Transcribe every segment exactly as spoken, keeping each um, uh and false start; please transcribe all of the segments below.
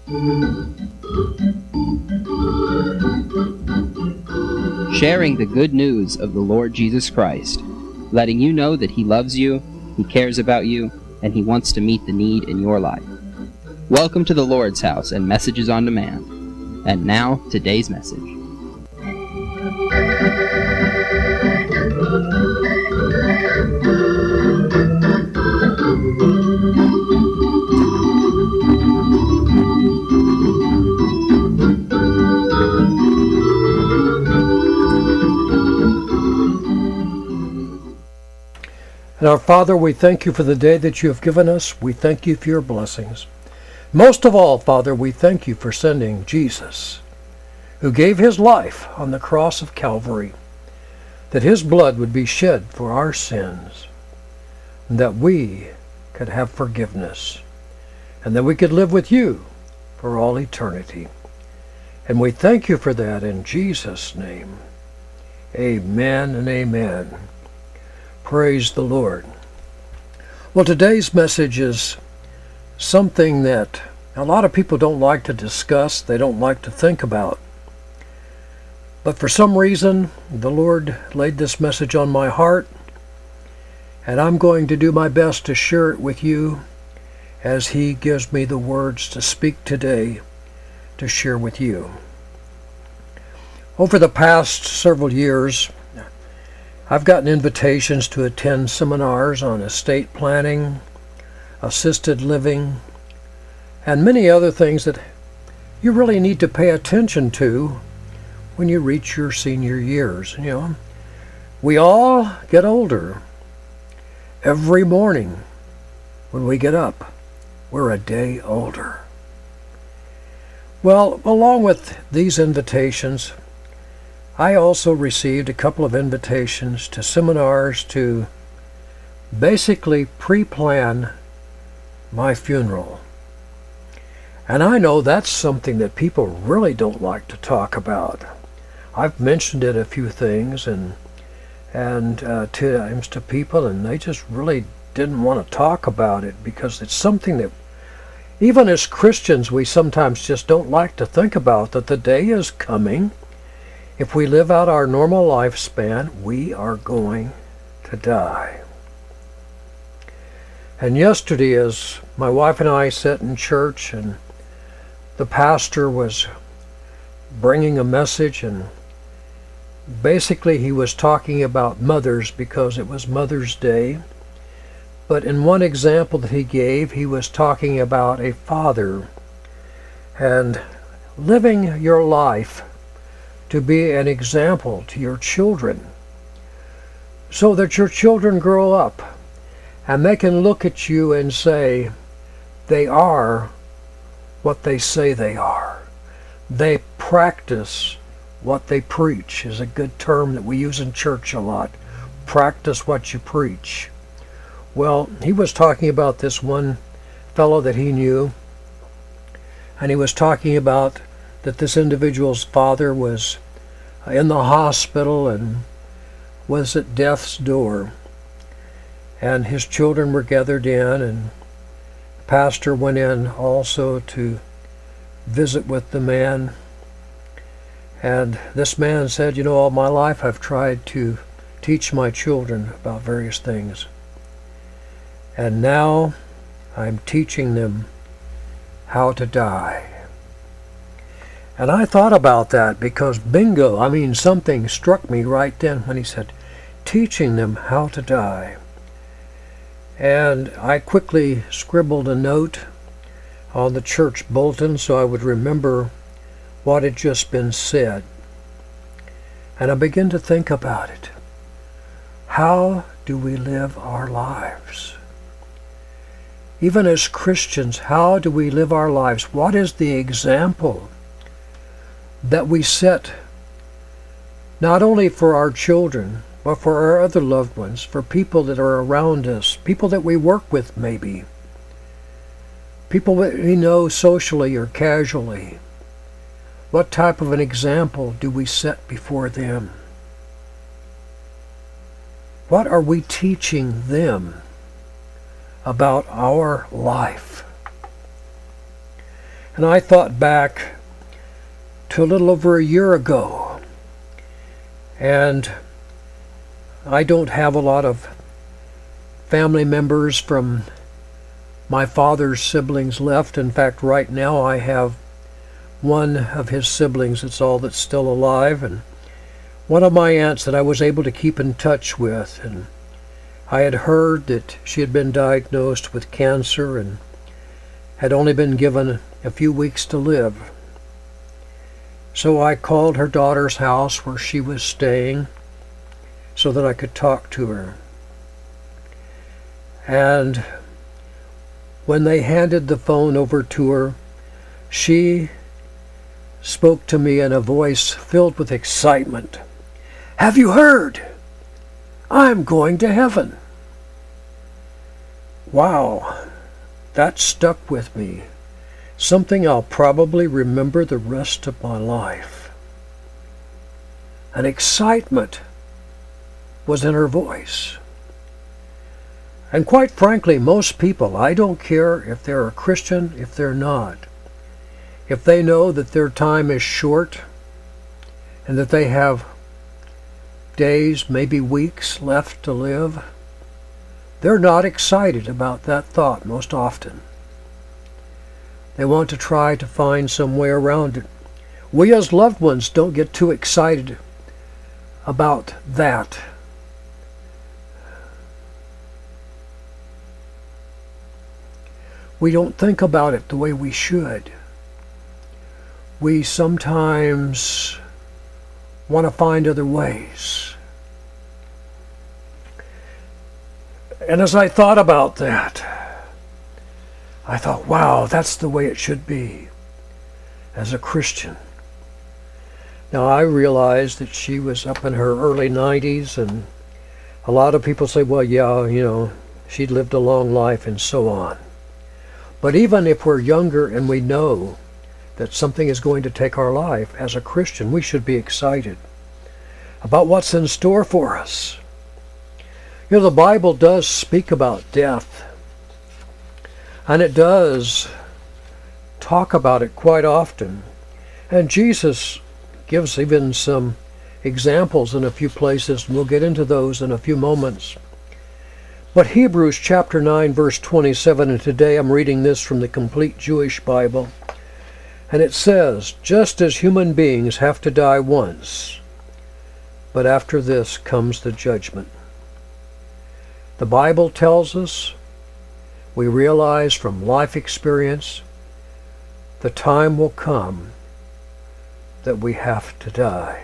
Sharing the good news of the Lord Jesus Christ, letting you know that He loves you, He cares about you, and He wants to meet the need in your life. Welcome to the Lord's House and Messages on Demand. And now, today's message. And our Father, we thank you for the day that you have given us. We thank you for your blessings. Most of all, Father, we thank you for sending Jesus, who gave his life on the cross of Calvary, that his blood would be shed for our sins, and that we could have forgiveness, and that we could live with you for all eternity. And we thank you for that in Jesus' name. Amen and amen. Praise the Lord. Well, today's message is something that a lot of people don't like to discuss, they don't like to think about. But for some reason, the Lord laid this message on my heart, and I'm going to do my best to share it with you as He gives me the words to speak today to share with you. Over the past several years, I've gotten invitations to attend seminars on estate planning, assisted living, and many other things that you really need to pay attention to when you reach your senior years. You know, we all get older. Every morning when we get up, we're a day older. Well, along with these invitations, I also received a couple of invitations to seminars to basically pre-plan my funeral. And I know that's something that people really don't like to talk about. I've mentioned it a few things and and uh, times to people, and they just really didn't want to talk about it because it's something that even as Christians we sometimes just don't like to think about, that the day is coming. If we live out our normal lifespan, we are going to die. And yesterday, as my wife and I sat in church, and the pastor was bringing a message, and basically he was talking about mothers because it was Mother's Day. But in one example that he gave, he was talking about a father and living your life to be an example to your children, so that your children grow up and they can look at you and say, they are what they say they are. They practice what they preach, is a good term that we use in church a lot. Practice what you preach. Well, he was talking about this one fellow that he knew, and he was talking about that this individual's father was in the hospital and was at death's door. And his children were gathered in, and the pastor went in also to visit with the man. And this man said, you know, all my life I've tried to teach my children about various things. And now I'm teaching them how to die. And I thought about that because bingo, I mean, something struck me right then when he said, teaching them how to die. And I quickly scribbled a note on the church bulletin so I would remember what had just been said. And I began to think about it. How do we live our lives? Even as Christians, how do we live our lives? What is the example that we set not only for our children, but for our other loved ones, for people that are around us, people that we work with maybe, people that we know socially or casually? What type of an example do we set before them? What are we teaching them about our life? And I thought back to a little over a year ago. And I don't have a lot of family members from my father's siblings left. In fact, right now I have one of his siblings that's all that's still alive, and one of my aunts that I was able to keep in touch with. And I had heard that she had been diagnosed with cancer and had only been given a few weeks to live. So I called her daughter's house where she was staying so that I could talk to her. And when they handed the phone over to her, she spoke to me in a voice filled with excitement. "Have you heard? I'm going to heaven." Wow, that stuck with me. Something I'll probably remember the rest of my life. An excitement was in her voice. And quite frankly, most people, I don't care if they're a Christian, if they're not, if they know that their time is short and that they have days, maybe weeks left to live, they're not excited about that thought most often. They want to try to find some way around it. We as loved ones don't get too excited about that. We don't think about it the way we should. We sometimes want to find other ways. And as I thought about that, I thought, wow, that's the way it should be as a Christian. Now, I realized that she was up in her early nineties, and a lot of people say, well, yeah, you know, she'd lived a long life and so on. But even if we're younger and we know that something is going to take our life, as a Christian, we should be excited about what's in store for us. You know, the Bible does speak about death, and it does talk about it quite often. And Jesus gives even some examples in a few places, and we'll get into those in a few moments. But Hebrews chapter nine, verse twenty-seven, and today I'm reading this from the Complete Jewish Bible, and it says, "Just as human beings have to die once, but after this comes the judgment." The Bible tells us, we realize from life experience, the time will come that we have to die.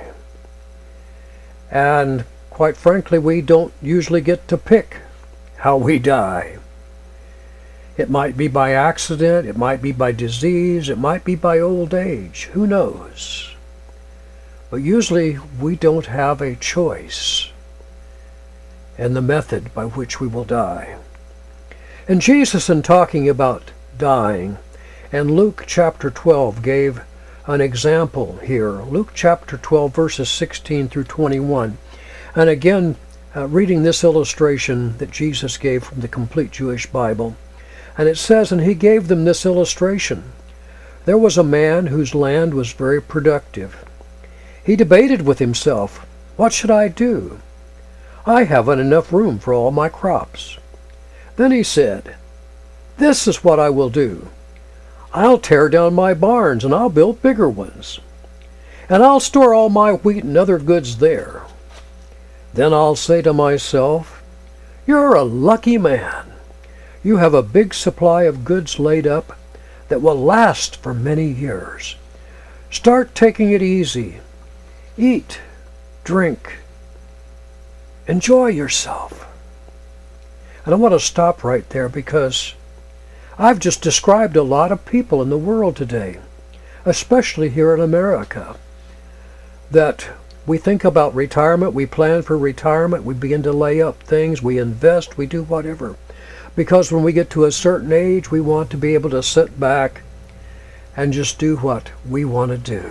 And quite frankly, we don't usually get to pick how we die. It might be by accident, it might be by disease, it might be by old age, who knows? But usually we don't have a choice in the method by which we will die. And Jesus, in talking about dying, and Luke chapter twelve gave an example here. Luke chapter twelve, verses sixteen through twenty-one. And again, Uh, reading this illustration that Jesus gave from the Complete Jewish Bible. And it says, "And he gave them this illustration. There was a man whose land was very productive. He debated with himself, 'What should I do? I haven't enough room for all my crops.' Then he said, 'This is what I will do. I'll tear down my barns and I'll build bigger ones. And I'll store all my wheat and other goods there. Then I'll say to myself, you're a lucky man. You have a big supply of goods laid up that will last for many years. Start taking it easy. Eat, drink, enjoy yourself.'" And I want to stop right there because I've just described a lot of people in the world today, especially here in America, that we think about retirement, we plan for retirement, we begin to lay up things, we invest, we do whatever. Because when we get to a certain age, we want to be able to sit back and just do what we want to do.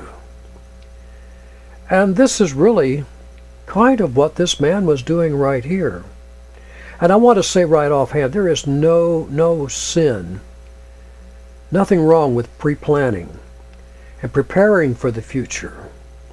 And this is really kind of what this man was doing right here. And I want to say right offhand, there is no, no sin, Nothing wrong with pre-planning and preparing for the future.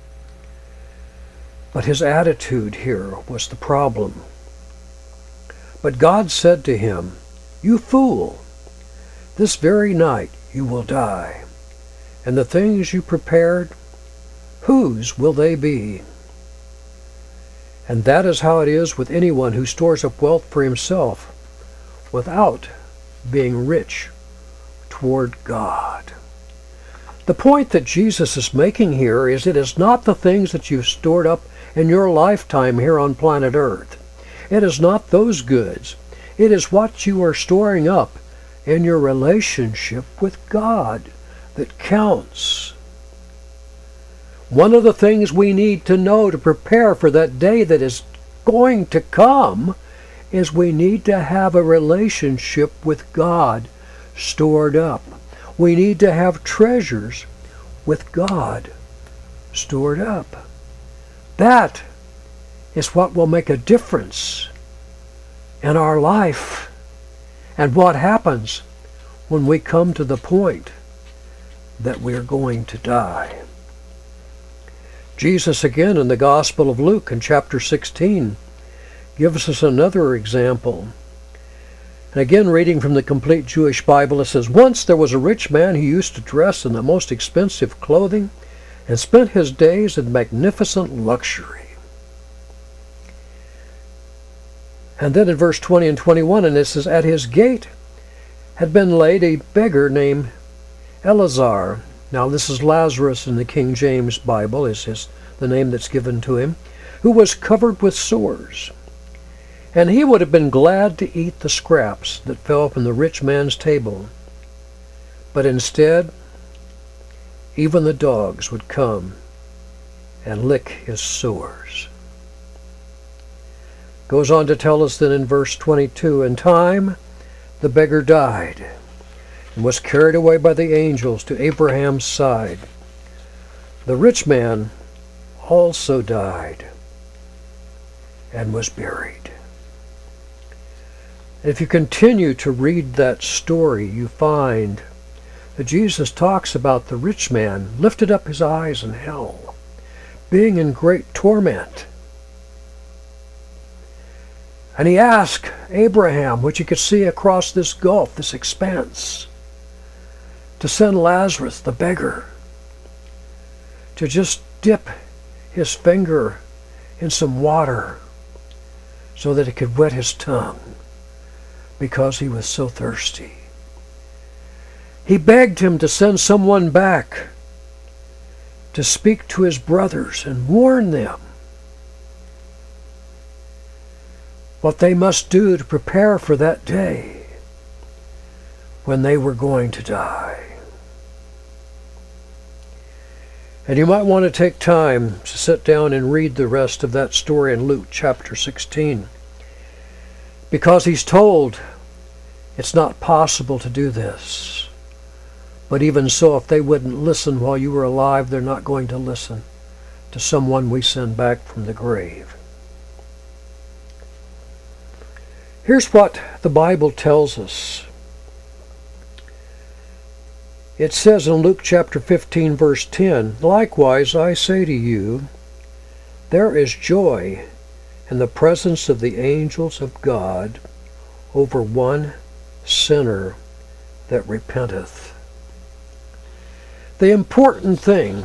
But his attitude here was the problem. But God said to him, "You fool, this very night you will die, and the things you prepared, whose will they be?" And that is how it is with anyone who stores up wealth for himself without being rich toward God. The point that Jesus is making here is it is not the things that you've stored up in your lifetime here on planet Earth. It is not those goods. It is what you are storing up in your relationship with God that counts. One of the things we need to know to prepare for that day that is going to come is we need to have a relationship with God stored up. We need to have treasures with God stored up. That is what will make a difference in our life and what happens when we come to the point that we're going to die. Jesus again in the Gospel of Luke in chapter sixteen gives us another example. And again, reading from the Complete Jewish Bible, it says, "Once there was a rich man who used to dress in the most expensive clothing and spent his days in magnificent luxury." And then in verse twenty and twenty-one, and it says, "At his gate had been laid a beggar named Eleazar." Now this is Lazarus in the King James Bible, is his, the name that's given to him, "who was covered with sores. And he would have been glad to eat the scraps that fell from the rich man's table. But instead, even the dogs would come and lick his sores." Goes on to tell us then in verse twenty-two, "In time the beggar died and was carried away by the angels to Abraham's side. The rich man also died and was buried." If you continue to read that story, you find that Jesus talks about the rich man lifted up his eyes in hell, being in great torment. And he asked Abraham, which he could see across this gulf, this expanse, to send Lazarus, the beggar, to just dip his finger in some water so that it could wet his tongue, because he was so thirsty. He begged him to send someone back to speak to his brothers and warn them what they must do to prepare for that day when they were going to die. And you might want to take time to sit down and read the rest of that story in Luke chapter sixteen. Because he's told it's not possible to do this. But even so, if they wouldn't listen while you were alive, they're not going to listen to someone we send back from the grave. Here's what the Bible tells us. It says in Luke chapter fifteen, verse ten, "Likewise I say to you, there is joy in the presence of the angels of God over one sinner that repenteth." The important thing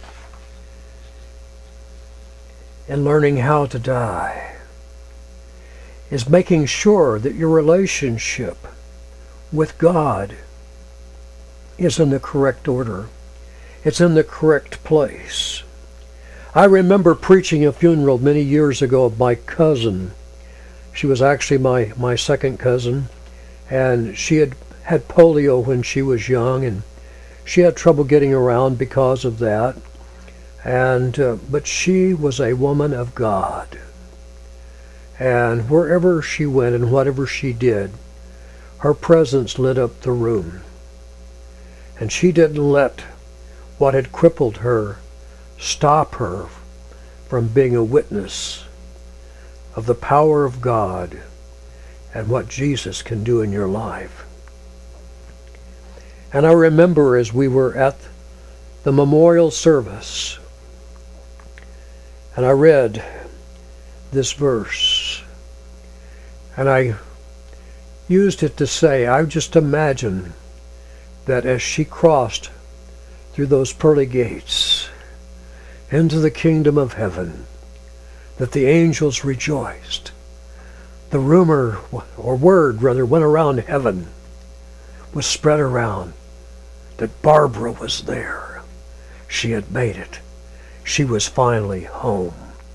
in learning how to die is making sure that your relationship with God is in the correct order. It's in the correct place. I remember preaching a funeral many years ago of my cousin. She was actually my, my second cousin, and she had had polio when she was young, and she had trouble getting around because of that. And uh, but she was a woman of God. And wherever she went and whatever she did, her presence lit up the room. And she didn't let what had crippled her stop her from being a witness of the power of God and what Jesus can do in your life. And I remember as we were at the memorial service, and I read this verse, and I used it to say, I just imagine that as she crossed through those pearly gates into the kingdom of heaven, that the angels rejoiced. The rumor, or word rather, went around heaven, was spread around, that Barbara was there. She had made it. She was finally home.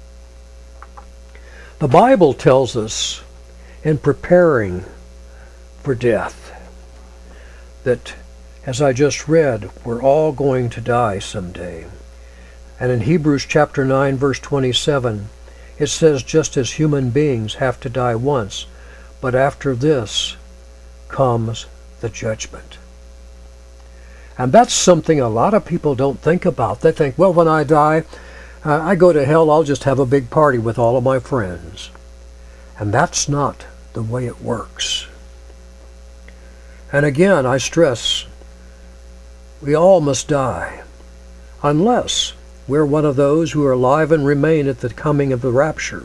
The Bible tells us in preparing for death that, as I just read, we're all going to die someday. And in Hebrews chapter nine, verse twenty-seven, it says, just as human beings have to die once, but after this comes the judgment. And that's something a lot of people don't think about. They think, well, when I die, uh, I go to hell, I'll just have a big party with all of my friends. And that's not the way it works. And again, I stress, we all must die, unless we're one of those who are alive and remain at the coming of the rapture.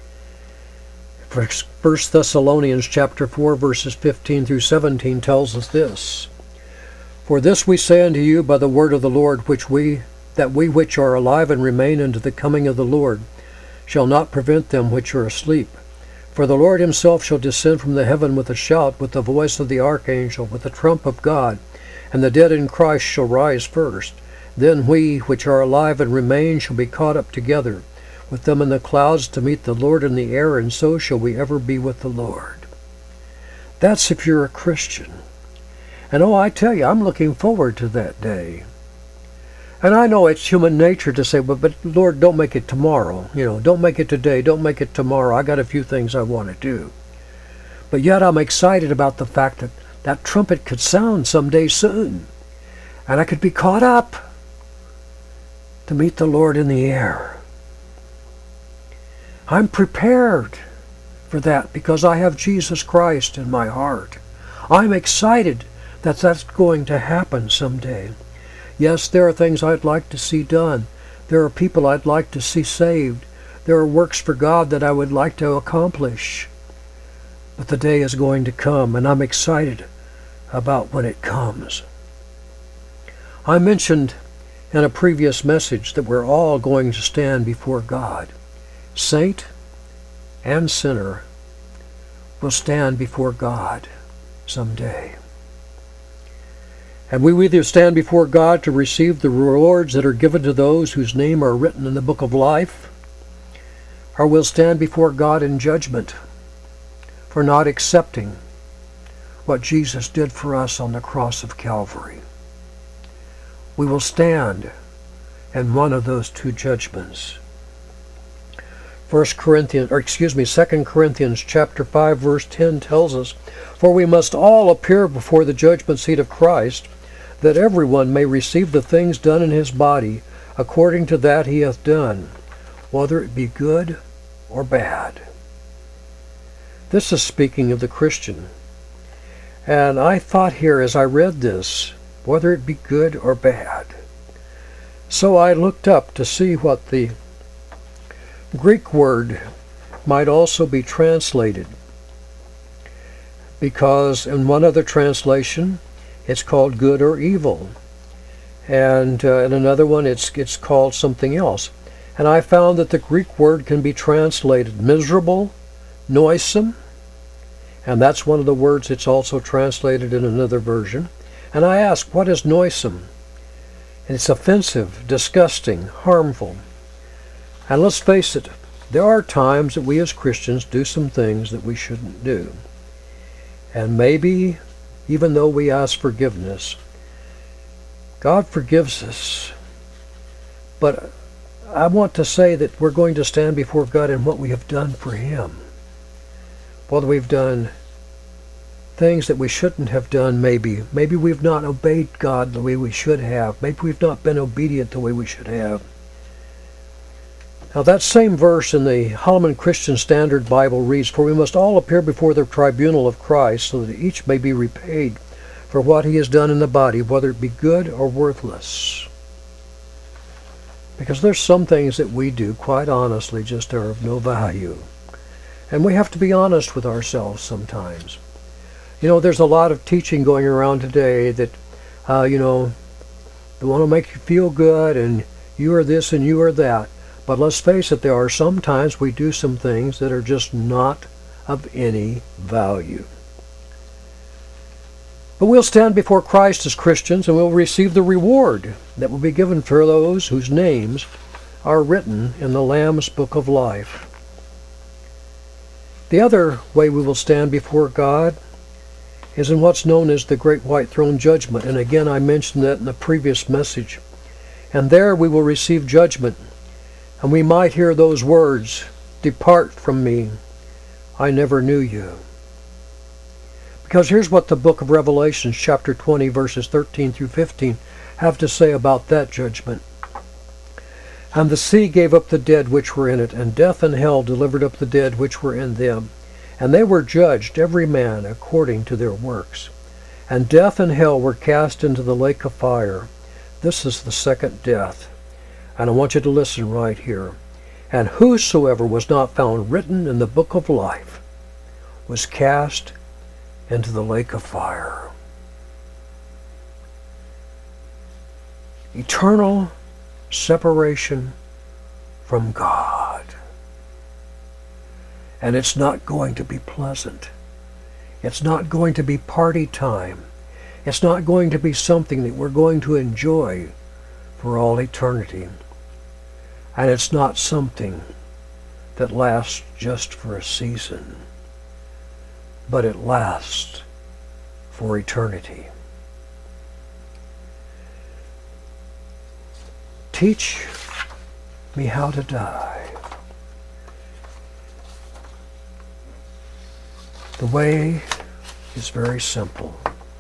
First Thessalonians chapter four, verses fifteen through seventeen tells us this. For this we say unto you by the word of the Lord, which we that we which are alive and remain unto the coming of the Lord shall not prevent them which are asleep. For the Lord himself shall descend from the heaven with a shout, with the voice of the archangel, with the trump of God, and the dead in Christ shall rise first. Then we which are alive and remain shall be caught up together with them in the clouds to meet the Lord in the air, and so shall we ever be with the Lord. That's if you're a Christian. And oh, I tell you, I'm looking forward to that day. And I know it's human nature to say, but, but Lord, don't make it tomorrow. You know, don't make it today. Don't make it tomorrow. I got a few things I want to do. But yet I'm excited about the fact that that trumpet could sound someday soon. And I could be caught up to meet the Lord in the air. I'm prepared for that because I have Jesus Christ in my heart. I'm excited that that's going to happen someday. Yes, there are things I'd like to see done. There are people I'd like to see saved. There are works for God that I would like to accomplish. But the day is going to come, and I'm excited about when it comes. I mentioned in a previous message that we're all going to stand before God. Saint and sinner will stand before God someday. And we will either stand before God to receive the rewards that are given to those whose name are written in the book of life, or we'll stand before God in judgment for not accepting what Jesus did for us on the cross of Calvary. We will stand in one of those two judgments. First Corinthians, or excuse me, Second Corinthians chapter five, verse ten tells us, for we must all appear before the judgment seat of Christ, that everyone may receive the things done in his body according to that he hath done, whether it be good or bad. This is speaking of the Christian. And I thought here as I read this, whether it be good or bad. So I looked up to see what the Greek word might also be translated, because in one other translation it's called good or evil, and uh, in another one it's it's called something else. And I found that the Greek word can be translated miserable, noisome, and that's one of the words it's also translated in another version. And I asked, what is noisome? And it's offensive, disgusting, harmful. And let's face it, there are times that we as Christians do some things that we shouldn't do. And maybe, even though we ask forgiveness, God forgives us. But I want to say that we're going to stand before God in what we have done for Him. Whether we've done things that we shouldn't have done, maybe. Maybe we've not obeyed God the way we should have. Maybe we've not been obedient the way we should have. Now that same verse in the Holman Christian Standard Bible reads, for we must all appear before the tribunal of Christ, so that each may be repaid for what he has done in the body, whether it be good or worthless. Because there's some things that we do, quite honestly, just are of no value. And we have to be honest with ourselves sometimes. You know, there's a lot of teaching going around today that, uh, you know, they want to make you feel good and you are this and you are that. But let's face it, there are some times we do some things that are just not of any value. But we'll stand before Christ as Christians and we'll receive the reward that will be given for those whose names are written in the Lamb's Book of Life. The other way we will stand before God is in what's known as the Great White Throne Judgment. And again, I mentioned that in the previous message. And there we will receive judgment. And we might hear those words, "Depart from me, I never knew you." Because here's what the book of Revelation, chapter twenty, verses thirteen through fifteen, have to say about that judgment. "And the sea gave up the dead which were in it, and death and hell delivered up the dead which were in them. And they were judged, every man according to their works. And death and hell were cast into the lake of fire. This is the second death." And I want you to listen right here. "And whosoever was not found written in the book of life was cast into the lake of fire." Eternal separation from God. And it's not going to be pleasant. It's not going to be party time. It's not going to be something that we're going to enjoy for all eternity. And it's not something that lasts just for a season, but it lasts for eternity. Teach me how to die. The way is very simple.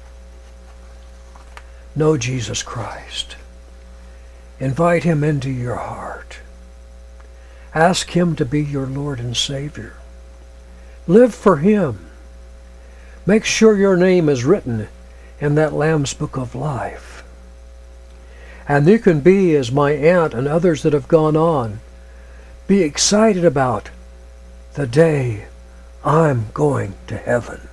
Know Jesus Christ. Invite him into your heart. Ask him to be your Lord and Savior. Live for him. Make sure your name is written in that Lamb's Book of Life. And you can be, as my aunt and others that have gone on, be excited about the day I'm going to heaven.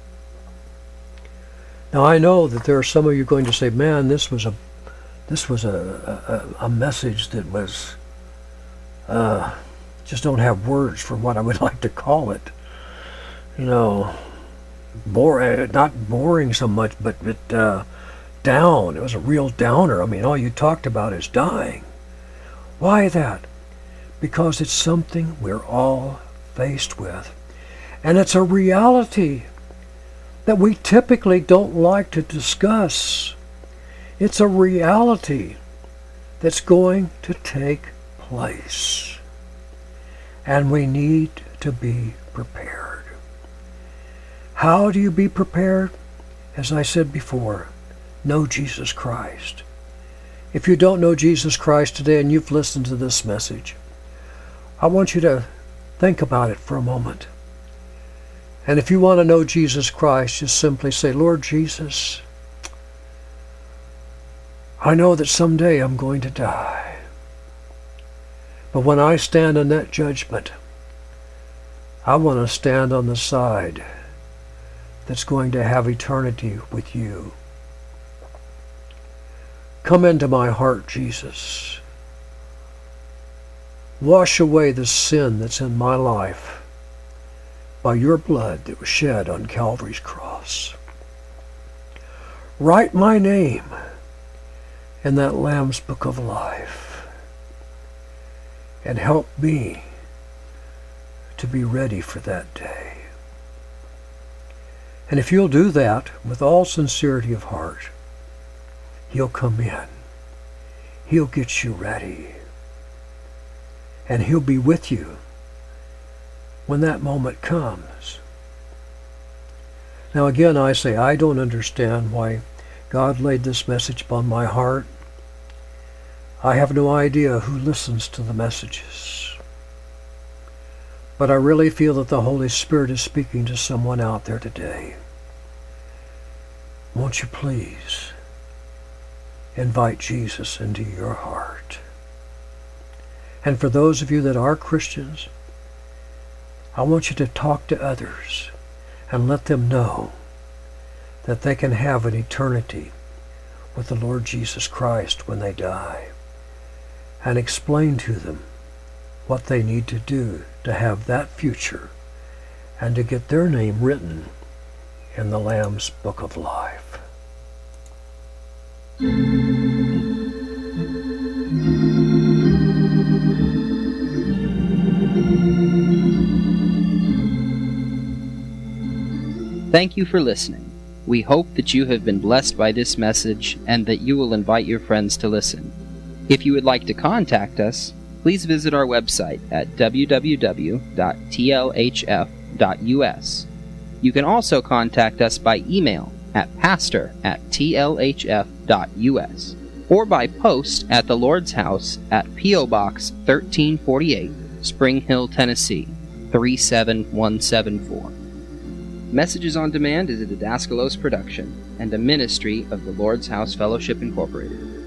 Now I know that there are some of you going to say, "Man, this was a this was a a, a message that was uh, just don't have words for what I would like to call it. You know, boring, not boring so much, but but uh, down. It was a real downer. I mean, all you talked about is dying. Why that? Because it's something we're all faced with. And it's a reality that we typically don't like to discuss. It's a reality that's going to take place. And we need to be prepared. How do you be prepared? As I said before, know Jesus Christ. If you don't know Jesus Christ today and you've listened to this message, I want you to think about it for a moment. And if you want to know Jesus Christ, just simply say, "Lord Jesus, I know that someday I'm going to die. But when I stand in that judgment, I want to stand on the side that's going to have eternity with you. Come into my heart, Jesus. Wash away the sin that's in my life by your blood that was shed on Calvary's cross. Write my name in that Lamb's Book of Life and help me to be ready for that day." And if you'll do that with all sincerity of heart, he'll come in. He'll get you ready. And he'll be with you when that moment comes. Now again, I say, I don't understand why God laid this message upon my heart. I have no idea who listens to the messages. But I really feel that the Holy Spirit is speaking to someone out there today. won't you please invite Jesus into your heart? And for those of you that are Christians, I want you to talk to others and let them know that they can have an eternity with the Lord Jesus Christ when they die. And explain to them what they need to do to have that future and to get their name written in the Lamb's Book of Life. Thank you for listening. We hope that you have been blessed by this message and that you will invite your friends to listen. If you would like to contact us, please visit our website at w w w dot t l h f dot u s. You can also contact us by email at pastor at t l h f dot u s or by post at the Lord's House at P O Box thirteen forty-eight, Spring Hill, Tennessee three seven one seven four. Messages on Demand is a Didaskalos production and a ministry of the Lord's House Fellowship Incorporated.